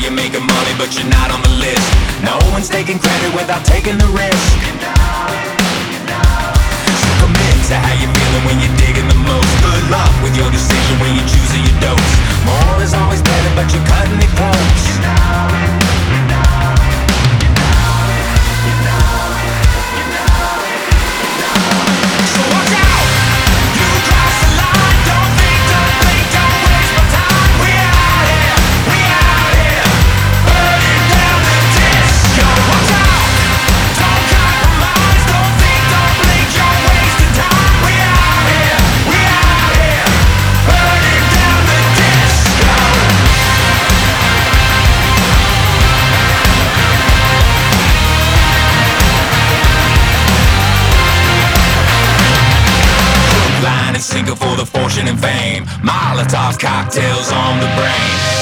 you're making money, but you're not on the list. No one's taking credit without taking the risk. So commit to how you're feeling when you're digging the most. Good luck with your decision when you're choosing your dose. More is always better, but you're cutting it close. Sinking for the fortune and fame. Molotov cocktails on the brain.